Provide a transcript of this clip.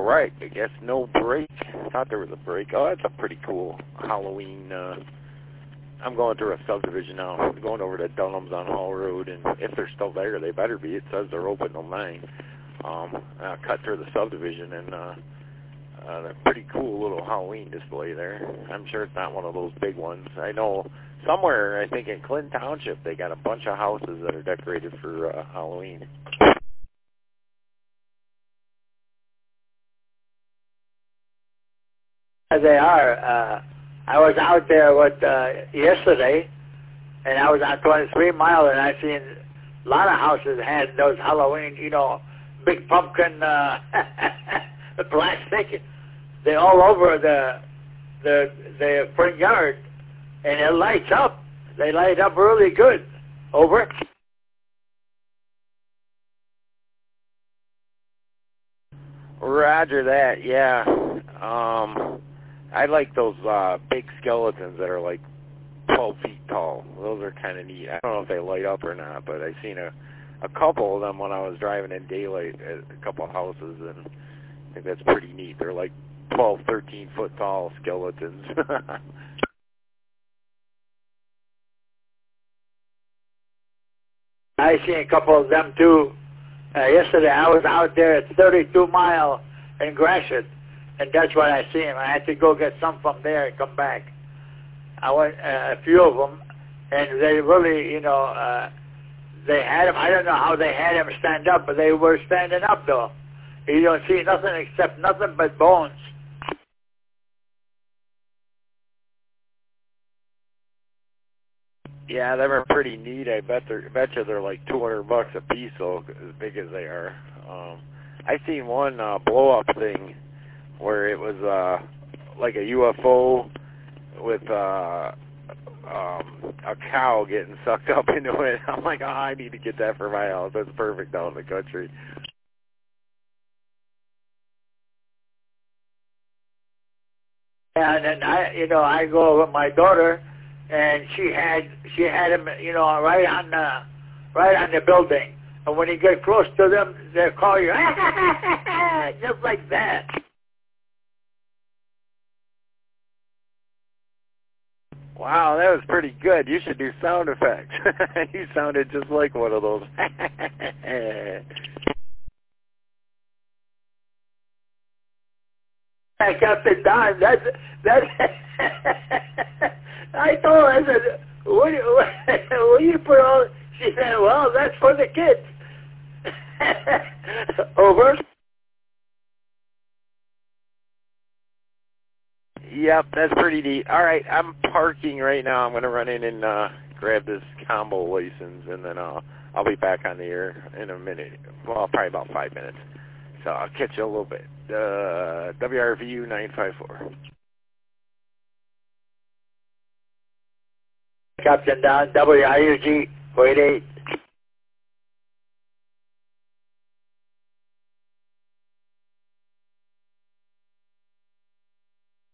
All right, I guess no break. I thought there was a break. Oh, that's a pretty cool Halloween. I'm going through a subdivision now. I'm going over to Dunham's on Hall Road, and if they're still there, they better be. It says they're open till 9. I cut through the subdivision, and a pretty cool little Halloween display there. I'm sure it's not one of those big ones. I know somewhere, I think in Clinton Township, they got a bunch of houses that are decorated for Halloween. They are. I was out there yesterday, and I was on 23 Mile, and I seen a lot of houses had those Halloween, big pumpkin, plastic. They're all over the front yard, and it lights up. They light up really good. Over. Roger that. Yeah. I like those big skeletons that are like 12 feet tall. Those are kind of neat. I don't know if they light up or not, but I've seen a couple of them when I was driving in daylight at a couple of houses, and I think that's pretty neat. They're like 12, 13 foot tall skeletons. I seen a couple of them too. Yesterday I was out there at 32 Mile in Gratiot, and that's what I seen. I had to go get some from there and come back. I went a few of them, and they really, they had them. I don't know how they had them stand up, but they were standing up though. You don't see nothing except nothing but bones. Yeah, they were pretty neat. I bet you they're like $200 a piece, so as big as they are. I seen one blow up thing where it was like a UFO with a cow getting sucked up into it. I'm like, I need to get that for my house. That's perfect out in the country. And then I go with my daughter, and she had him, right on the building. And when you get close to them, they call you just like that. Wow, that was pretty good. You should do sound effects. You sounded just like one of those. I kept it down. That's I told her, I said, what you put all... She said, well, that's for the kids. Over. Yep, that's pretty neat. All right, I'm parking right now. I'm going to run in and grab this combo license, and then I'll be back on the air in a minute. Well, probably about 5 minutes. So I'll catch you a little bit. WRVU 954. Captain Don, WIUG 48.